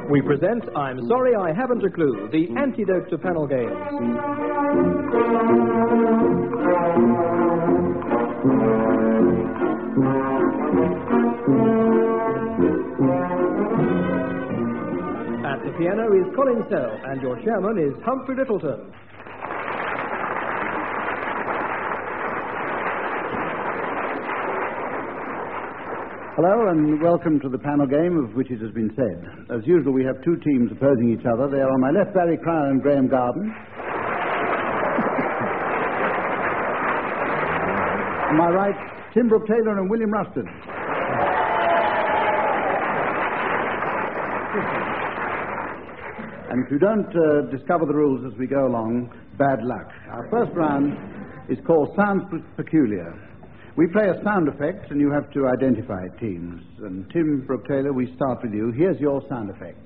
We present I'm Sorry I Haven't a Clue, the antidote to panel games. At the piano is Colin Sell, and your chairman is Humphrey Littleton. Hello and welcome to the panel game of which it has been said. As usual, we have two teams opposing each other. They are on my left, Barry Cryer and Graham Garden. On my right, Tim Brooke Taylor and William Rustin. And if you don't discover the rules as we go along, bad luck. Our first round is called Sounds Peculiar. We play a sound effect, and you have to identify teams. And Tim Brooke Taylor, we start with you. Here's your sound effect.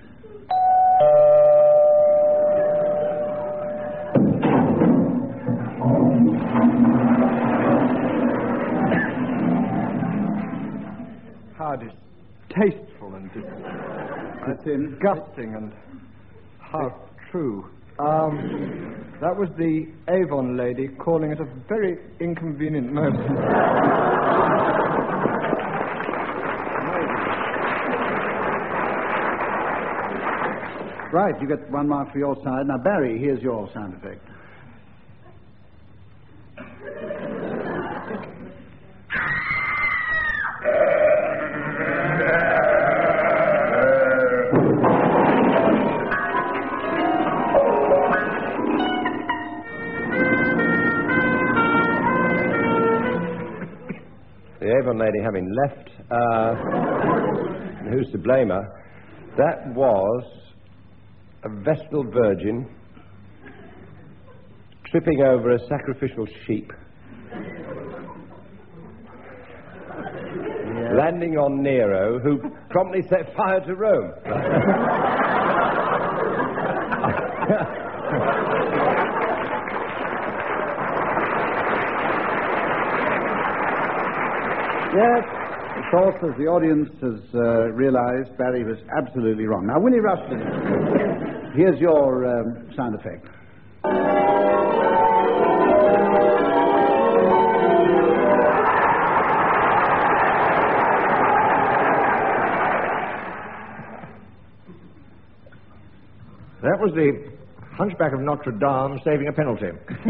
How distasteful and disgusting and how true. That was the Avon lady calling at a very inconvenient moment. Right, you get 1 mark for your side. Now, Barry, here's your sound effect. The Avon lady having left, who's to blame her? That was a Vestal Virgin tripping over a sacrificial sheep, landing on Nero, who promptly set fire to Rome. Yes, of course, as the audience has realized, Barry was absolutely wrong. Now, Willie Rustin, here's your sound effect. That was the Hunchback of Notre Dame saving a penalty.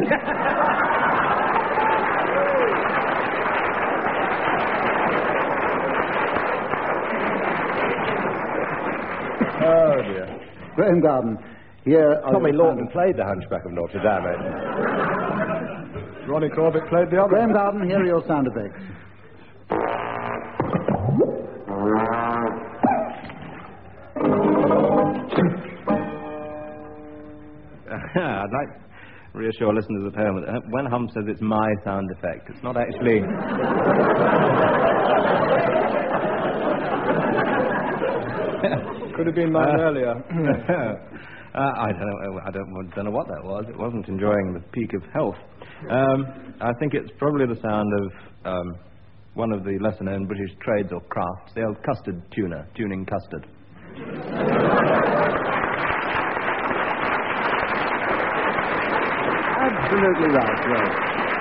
Oh, dear. Graham Garden, here... Tommy Lawton played the Hunchback of Notre Dame. Ronnie Corbett played the other. Graham Garden, here are your sound effects. I'd like to reassure listeners at home that when Hump says it's my sound effect, it's not actually... Could have been mine earlier. I don't know what that was. It wasn't enjoying the peak of health. I think it's probably the sound of one of the lesser-known British trades or crafts, the old custard tuner, tuning custard. Absolutely right, yes.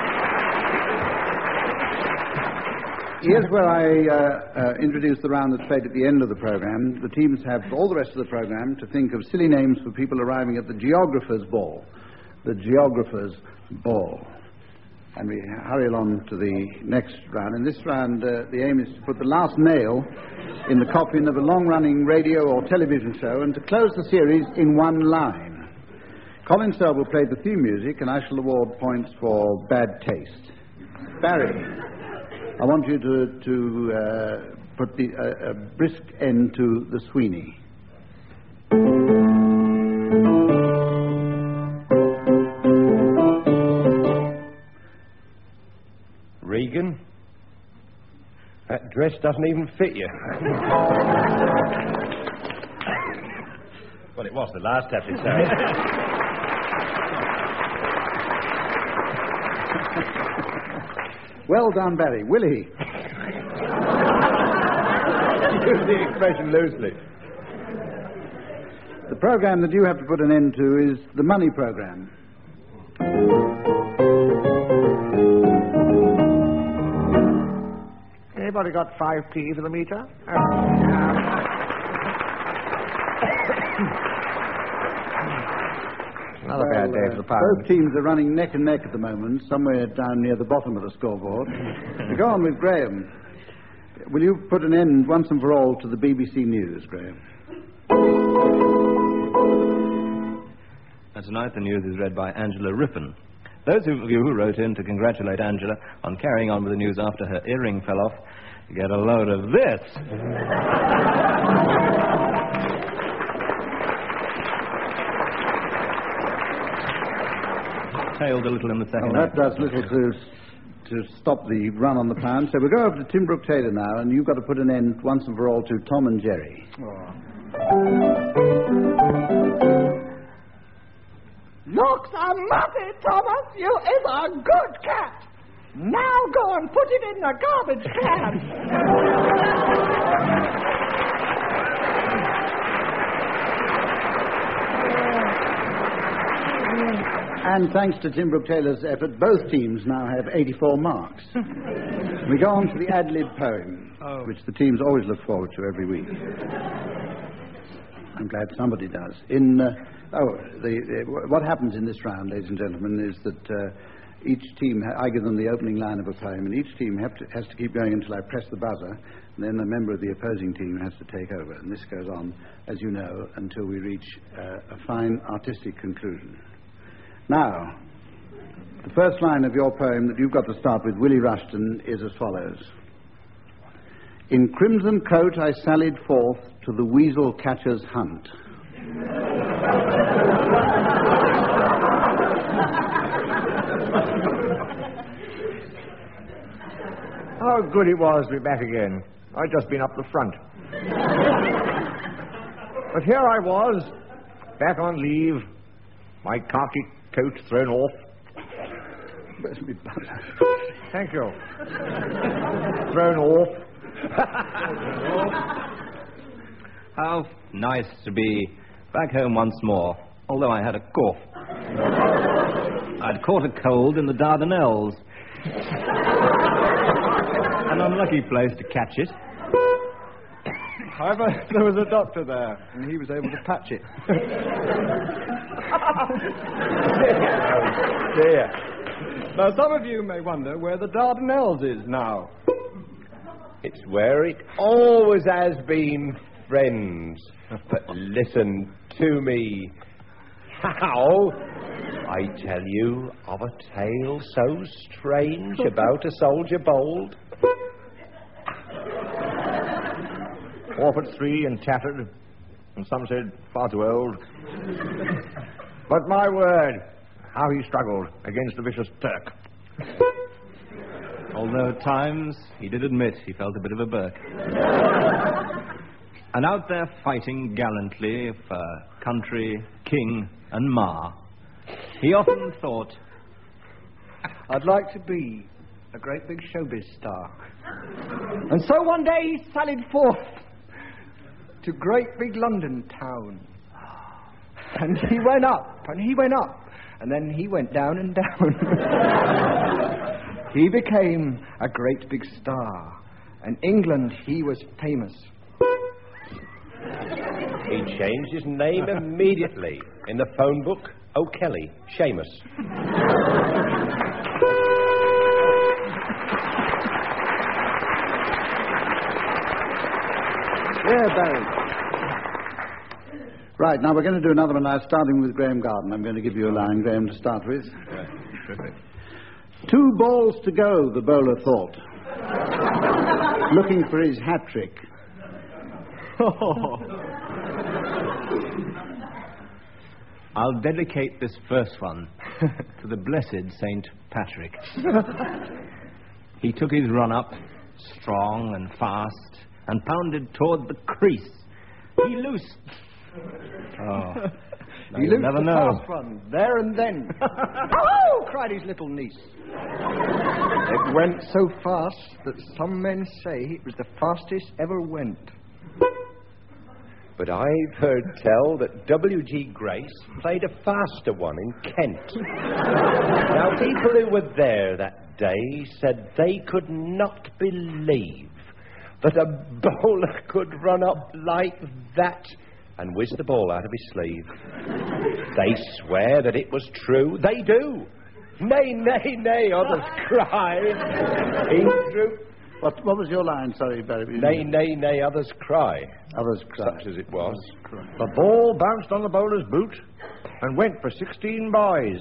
Here's where I introduce the round that's played at the end of the program. The teams have all the rest of the program to think of silly names for people arriving at the geographer's ball. The geographer's ball. And we hurry along to the next round. In this round, the aim is to put the last nail in the coffin of a long-running radio or television show and to close the series in one line. Colin Sell will play the theme music, and I shall award points for bad taste. Barry, I want you to put a brisk end to the Sweeney. Regan, that dress doesn't even fit you. Well, it was the last episode. Well done, Barry. Willie. Use the expression loosely. The program that you have to put an end to is the money program. Anybody got 5p for the meter? Another bad day for the pound. Both teams are running neck and neck at the moment, somewhere down near the bottom of the scoreboard. We go on with Graham. Will you put an end once and for all to the BBC News, Graham? And tonight the news is read by Angela Rippon. Those of you who wrote in to congratulate Angela on carrying on with the news after her earring fell off get a load of this. Tailed a little in the second That act. does little to stop the run on the pound. So we'll go over to Tim Brooke Taylor now, and you've got to put an end once and for all to Tom and Jerry. Looks a muffy, Thomas. You is a good cat. Now go and put it in the garbage can. And thanks to Tim Brooke Taylor's effort, both teams now have 84 marks. We go on to the ad-lib poem, which the teams always look forward to every week. I'm glad somebody does. What happens in this round, ladies and gentlemen, is that each team, I give them the opening line of a poem, and each team has to keep going until I press the buzzer, and then a member of the opposing team has to take over. And this goes on, as you know, until we reach a fine artistic conclusion. Now, the first line of your poem that you've got to start with, Willie Rushton, is as follows. In crimson coat I sallied forth to the weasel catcher's hunt. How good it was to be back again. I'd just been up the front. But here I was, back on leave, my khaki coat thrown off. Where's me butter? Thank you. Thrown off. How nice to be back home once more, although I had a cough. I'd caught a cold in the Dardanelles. An unlucky place to catch it. However, there was a doctor there, and he was able to patch it. Dear. Now, some of you may wonder where the Dardanelles is now. It's where it always has been, friends. But listen to me. How? I tell you of a tale so strange about a soldier bold. 4'3" and tattered, and some said far too old. But my word, how he struggled against the vicious Turk. Although at times he did admit he felt a bit of a Burke. And out there fighting gallantly for country, king, and ma, he often thought, I'd like to be a great big showbiz star. And so one day he sallied forth to great big London town. And he went up, and he went up, and then he went down and down. He became a great big star. In England, he was famous. He changed his name immediately. In the phone book, O'Kelly, Seamus. Yeah, Barry. Right, now we're going to do another one now, starting with Graham Garden. I'm going to give you a line, Graham, to start with. Terrific. 2 balls to go, the bowler thought. Looking for his hat-trick. I'll dedicate this first one to the blessed Saint Patrick. He took his run-up, strong and fast, and pounded toward the crease. He loosed... Oh, He you'll loosed never the know. fast one, there and then. Oh! cried his little niece. It went so fast that some men say it was the fastest ever went. But I've heard tell that W.G. Grace played a faster one in Kent. Now, people who were there that day said they could not believe that a bowler could run up like that and whiz the ball out of his sleeve. They swear that it was true. They do. Nay, nay, nay, others cry. In truth. What was your line? Sorry, Barry. Nay, nay, nay, others cry. Others cry. Such as it was. The ball bounced on the bowler's boot and went for 16 buys.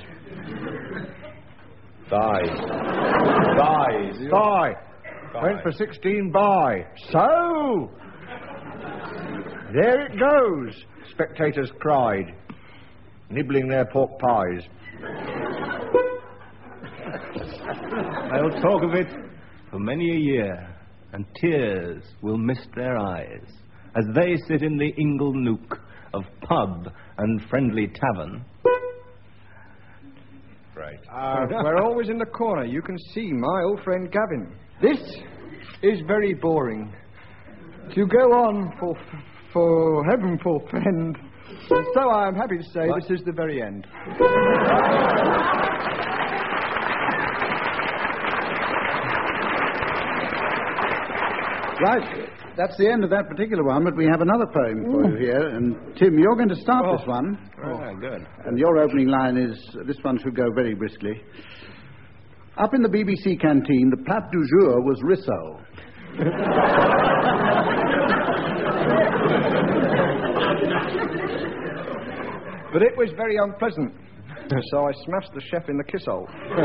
Bye. Went for 16 by. So, there it goes, spectators cried, nibbling their pork pies. They'll talk of it for many a year, and tears will mist their eyes as they sit in the ingle nook of pub and friendly tavern. Right. We're always in the corner. You can see my old friend Gavin. This is very boring. To go on for heaven forfend. And so I'm happy to say this is the very end. Right. That's the end of that particular one, but we have another poem for you here. And, Tim, you're going to start this one. Oh, good. And your opening line is, this one should go very briskly. Up in the BBC canteen, the plat du jour was rissoles. But it was very unpleasant. So I smashed the chef in the kisshole.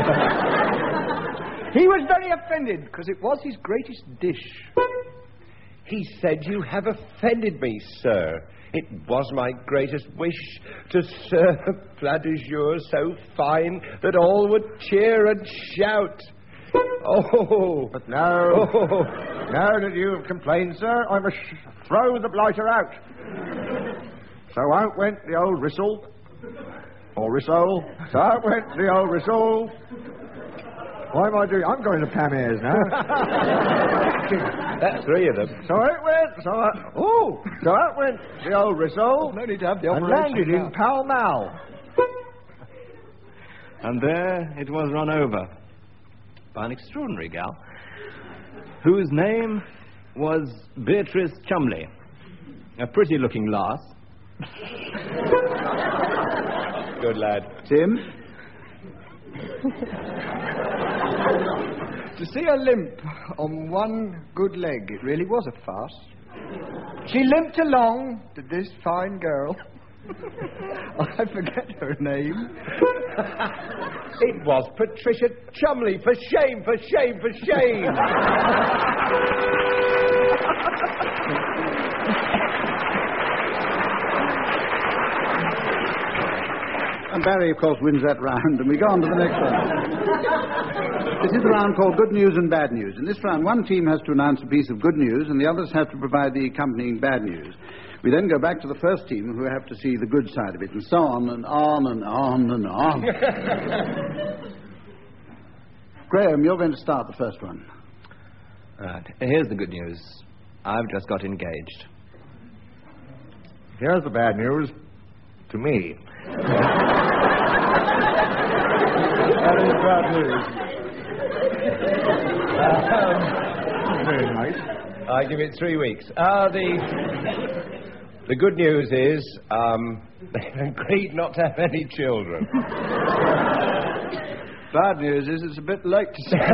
He was very offended, because it was his greatest dish. He said, "You have offended me, sir. It was my greatest wish to serve a plat du jour so fine that all would cheer and shout." Oh. But now that you have complained, sir, I must throw the blighter out. So out went the old Rissole. Or Rissole. So out went the old Rissole. Why am I doing... I'm going to Pamairs now. That's three of them. So out went the old Rissole. No need to have the and operation landed in now. Pall Mall. And there it was run over by an extraordinary gal whose name was Beatrice Chumley, a pretty-looking lass. Good lad. Tim? To see her limp on one good leg, it really was a farce. She limped along to this fine girl. I forget her name. It was Patricia Chumley. For shame, for shame, for shame. And Barry, of course, wins that round, and we go on to the next one. This is the round called Good News and Bad News. In this round, one team has to announce a piece of good news, and the others have to provide the accompanying bad news. We then go back to the first team, who have to see the good side of it, and so on and on and on and on. Graham, you're going to start the first one. Right. Here's the good news. I've just got engaged. Here's the bad news. To me. That is bad news. Very nice. I give it 3 weeks. The good news is they've agreed not to have any children. Bad news is it's a bit late to say.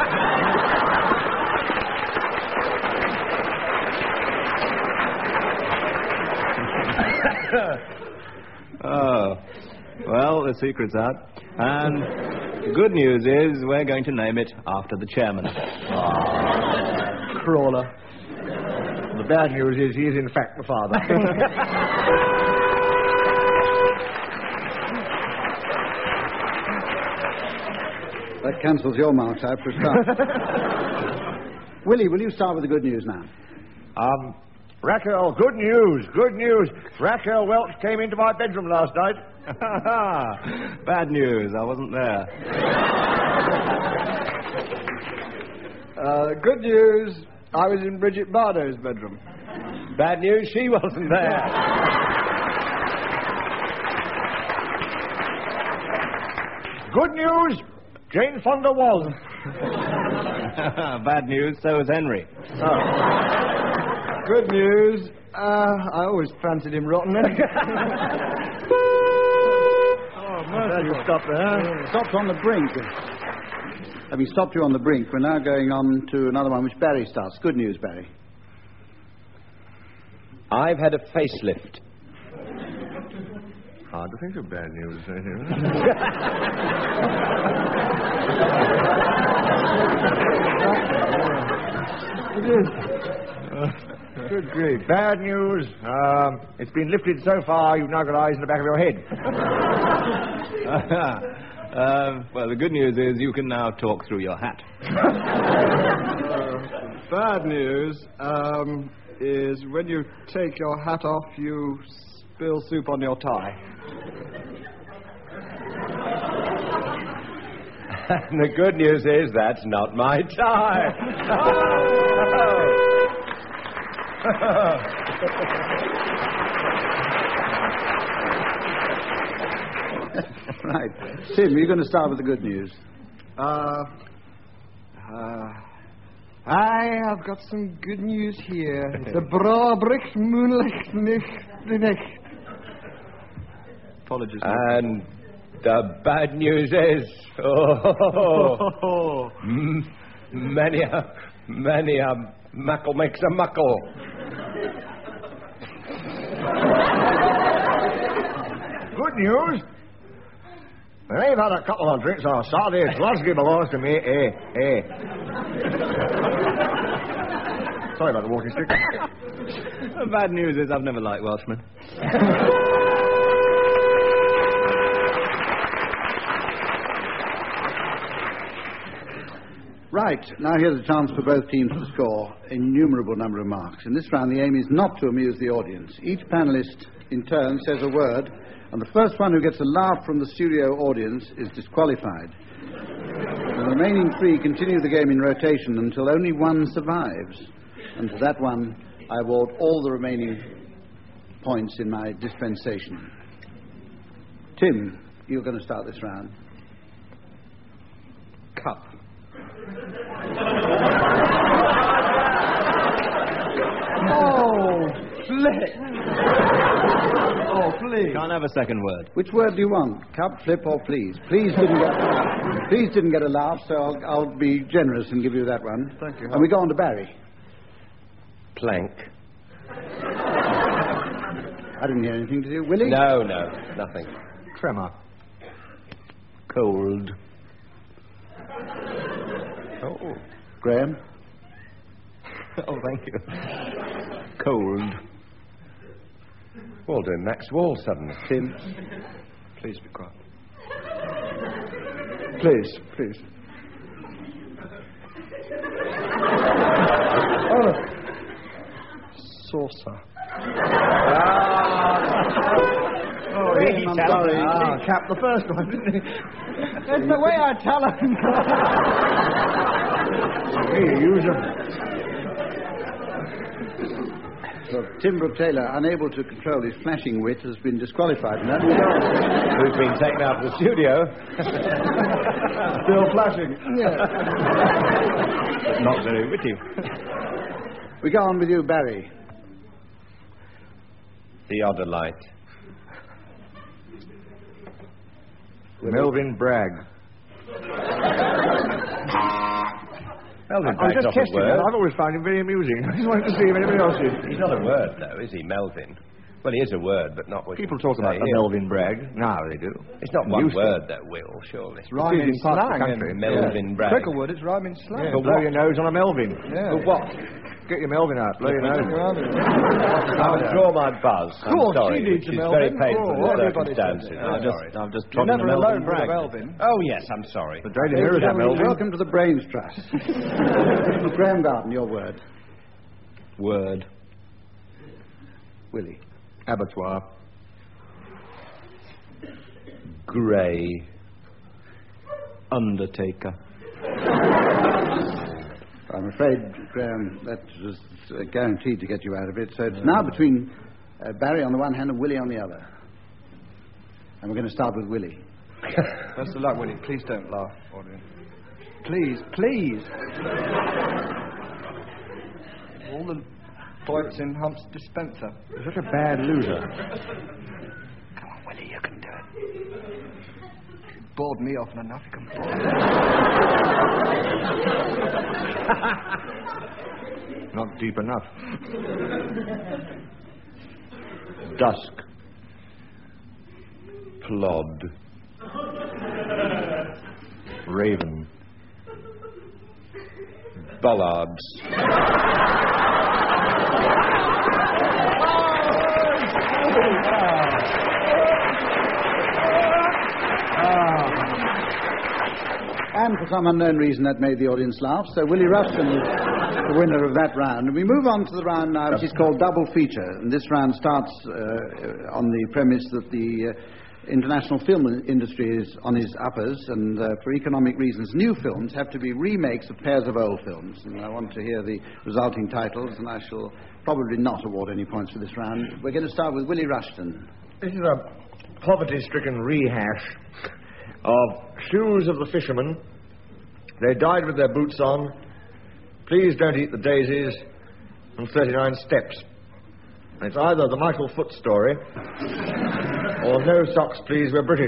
Oh, well, the secret's out. And the good news is we're going to name it after the chairman. Crawler. The bad news is he is in fact the father. That cancels your marks out for a start. Willie, will you start with the good news now? Raquel, good news, good news. Raquel Welch came into my bedroom last night. Bad news, I wasn't there. Good news, I was in Bridget Bardot's bedroom. Bad news, she wasn't there. Good news, Jane Fonda was. Bad news, so is Henry. Good news. I always fancied him rotten. You stopped there. Stopped on the brink. Having stopped you on the brink, we're now going on to another one which Barry starts. Good news, Barry. I've had a facelift. Hard to think of bad news. It is. Good grief. Bad news. It's been lifted so far, you've now got eyes in the back of your head. Well, the good news is you can now talk through your hat. Bad news is when you take your hat off, you spill soup on your tie. And the good news is that's not my tie. Right. Tim, you're going to start with the good news. I have got some good news here. The Brabrix Moonlicht. Apologies. And the bad news is, many a muckle makes a muckle. Good news. I've had a couple of drinks on Saturday. Glasgow belongs to me. Sorry about the walking stick. The bad news is I've never liked Welshmen. Right, now here's a chance for both teams to score an innumerable number of marks. In this round, the aim is not to amuse the audience. Each panellist, in turn, says a word, and the first one who gets a laugh from the studio audience is disqualified. The remaining three continue the game in rotation until only one survives. And to that one, I award all the remaining points in my dispensation. Tim, you're going to start this round. Cup. Oh, flip. Oh, please. Can't have a second word. Which word do you want? Cup, flip, or please? Please didn't get a laugh, so I'll be generous and give you that one. Thank you. And we go on to Barry. Plank. I didn't hear anything to do. Willie? No, nothing. Tremor. Cold. Oh. Graham? Oh, thank you. Cold. Well done, Max Walston. Tim? Please be quiet. Please. Oh. Saucer. Oh, I'm sorry. He capped the first one, didn't he? That's the way I tell him. So, Tim Brooke-Taylor, unable to control his flashing wit, has been disqualified. And Who's been taken out of the studio. Still flashing. Yeah. Not very witty. We go on with you, Barry. Theodolite. Melvin Bragg. Melvin I'm Bragg's just not a testing him. word. I've always found him very amusing. I just wanted to see if anybody else is. He's not a word, though, is he, Melvin? Well, he is a word, but not what People you talk about say the here. Melvin Bragg. No, they do. It's not one Used to. word, though, Will, surely. It's rhyming in parts of the slang. country. Melvin Bragg. Cricklewood, it's rhyming slang. Yeah, For blow what? your nose on a Melvin. Yeah. For what? Get your Melvin out. Blow your nose. I'll draw my buzz. I'm course, sorry, she needs which a is very Melvin. painful Oh, in the everybody says circumstances. it. I'm sorry. I've just You're trodden never a Melvin alone with a Bragg. Melvin. Oh, yes, I'm sorry. The Daily Mirror's a Melvin. Welcome to the Brains Trust. Graham Garden, your word. Word. Willie. Abattoir. Grey. Undertaker. I'm afraid, Graham, that was guaranteed to get you out of it. So it's now between Barry on the one hand and Willie on the other. And we're going to start with Willie. Best of luck, Willie. Please don't laugh, audience. Please, please. All the points in Hump's dispenser. You're such a bad loser. Come on, Willie, you can do it. You bored me often enough, you can bore me. Not deep enough. Dusk. Plod. Raven. Bollards. And for some unknown reason that made the audience laugh. So Willie Rushton is the winner of that round. And we move on to the round now, which is called Double Feature. And this round starts on the premise that the international film industry is on its uppers, and for economic reasons, new films have to be remakes of pairs of old films. And I want to hear the resulting titles, and I shall probably not award any points for this round. We're going to start with Willie Rushton. This is a poverty-stricken rehash of Shoes of the Fishermen. They died with their boots on. Please don't eat the daisies. And 39 Steps. It's either the Michael Foot story or No Socks, Please, We're British.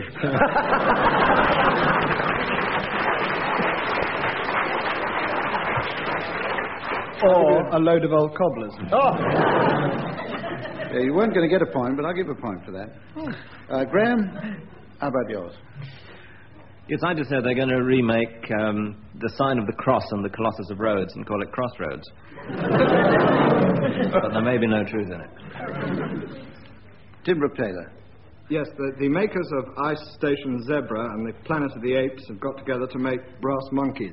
Or A Load of Old Cobblers. Oh! Yeah, you weren't going to get a point, but I'll give a point for that. Graham, how about yours? Yes, I just said they're going to remake The Sign of the Cross and The Colossus of Rhodes and call it Crossroads. But there may be no truth in it. Tim Brooke Taylor. Yes, the makers of Ice Station Zebra and the Planet of the Apes have got together to make Brass Monkeys.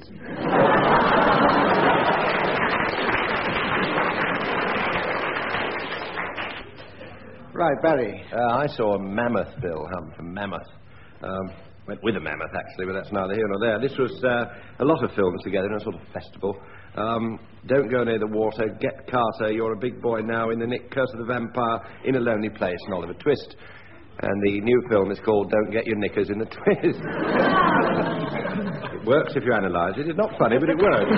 Right, Barry. I saw a mammoth, Bill Hump, a mammoth. Went with a mammoth, actually, but that's neither here nor there. This was a lot of films together in a sort of festival. Don't Go Near the Water, Get Carter, You're a Big Boy Now, In the Nick, Curse of the Vampire, In a Lonely Place, and Oliver Twist. And the new film is called Don't Get Your Knickers in the Twist. It works if you analyse it. It's not funny, but it works.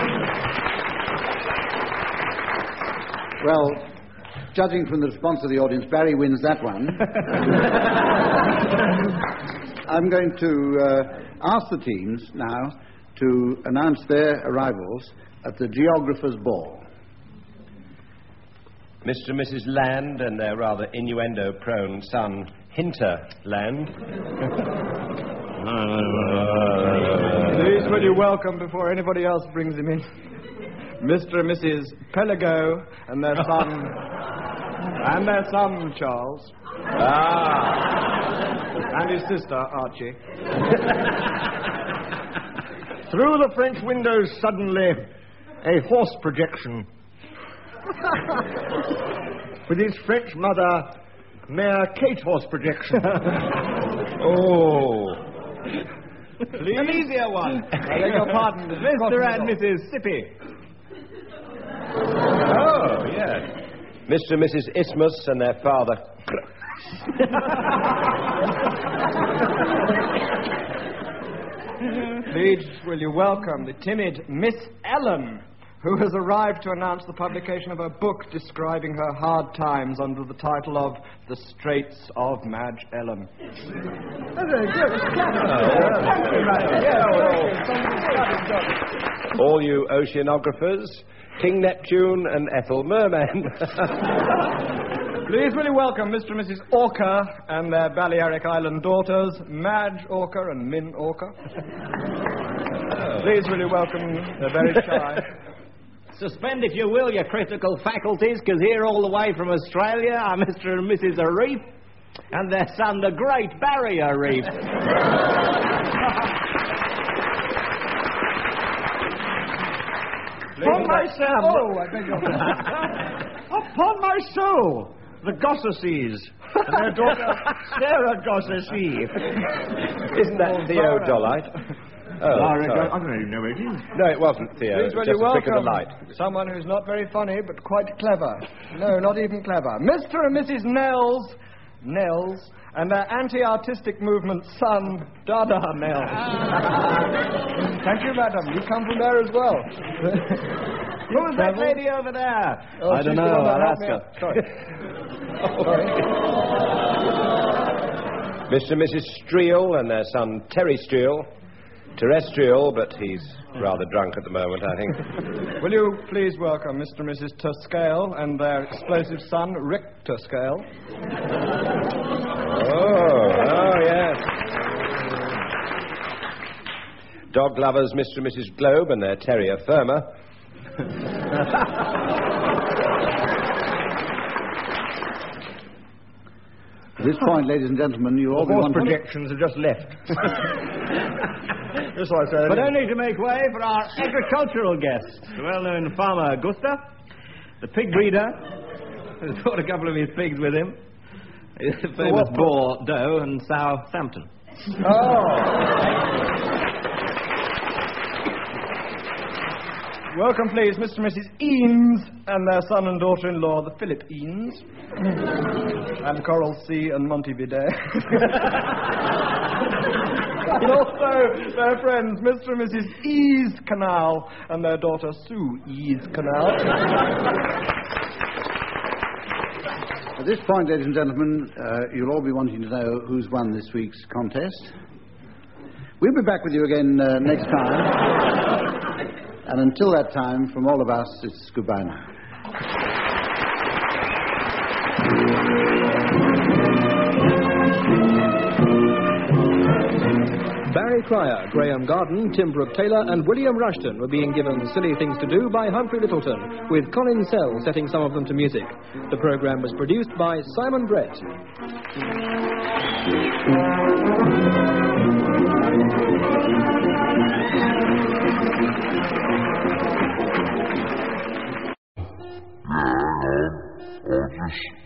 Well, judging from the response of the audience, Barry wins that one. I'm going to ask the teams now to announce their arrivals at the Geographer's Ball. Mr. and Mrs. Land and their rather innuendo-prone son, Hinterland. Please will you welcome, before anybody else brings him in, Mr. and Mrs. Pelago and their son, Charles. And his sister, Archie. Through the French windows, suddenly, a horse projection. With his French mother, Mayor Kate Horse projection. Oh. Please? An easier one. I beg your pardon, Mr. and Mrs. Sippy. Oh, yes. Mr. and Mrs. Isthmus and their father. Please will you welcome the timid Miss Ellen, who has arrived to announce the publication of a book describing her hard times under the title of The Straits of Madge Ellen. All you oceanographers, King Neptune and Ethel Merman. Please will you welcome Mr. and Mrs. Orca and their Balearic Island daughters, Madge Orca and Min Orca. Please will you welcome the very shy... Suspend, if you will, your critical faculties, because here all the way from Australia are Mr. and Mrs. Reef and their son, the Great Barrier Reef. Upon my Sam! Oh, I beg your pardon. Upon my soul! The Gossesses and their daughter, Sarah Gossessie. Isn't that theodolite? sorry. I don't even know where it is. No, it wasn't, Theo. Please, It will was you just a trick of welcome the light. someone who's not very funny, but quite clever. No, not even clever. Mr. and Mrs. Nels, and their anti-artistic movement son, Dada Nels. Thank you, madam. You come from there as well. Who's that lady over there? Oh, I don't she's know. the one that I'll helped ask me her. out. Sorry. Sorry. Mr. and Mrs. Streel and their son Terry Streel. Terrestrial, but he's rather drunk at the moment, I think. Will you please welcome Mr. and Mrs. Tuscale and their explosive son, Rick Tuscale? Oh, yes. Dog lovers, Mr. and Mrs. Globe and their terrier Firma. At this point, ladies and gentlemen, you all be Horse wanting... projections have just left. That's what I said. But only to make way for our agricultural guest, the well-known farmer Gustav, the pig breeder, who's brought a couple of his pigs with him, the famous Bordeaux and Southampton. Welcome, please, Mr. and Mrs. Eames and their son and daughter-in-law, the Philip Eames. And Coral Sea and Montevideo. And also their friends, Mr. and Mrs. Ease Canal and their daughter, Sue Ease Canal. At this point, ladies and gentlemen, you'll all be wanting to know who's won this week's contest. We'll be back with you again next time. And until that time, from all of us, it's goodbye now. Barry Cryer, Graham Garden, Tim Brooke Taylor and William Rushton were being given Silly Things to Do by Humphrey Littleton, with Colin Sell setting some of them to music. The programme was produced by Simon Brett. I'll just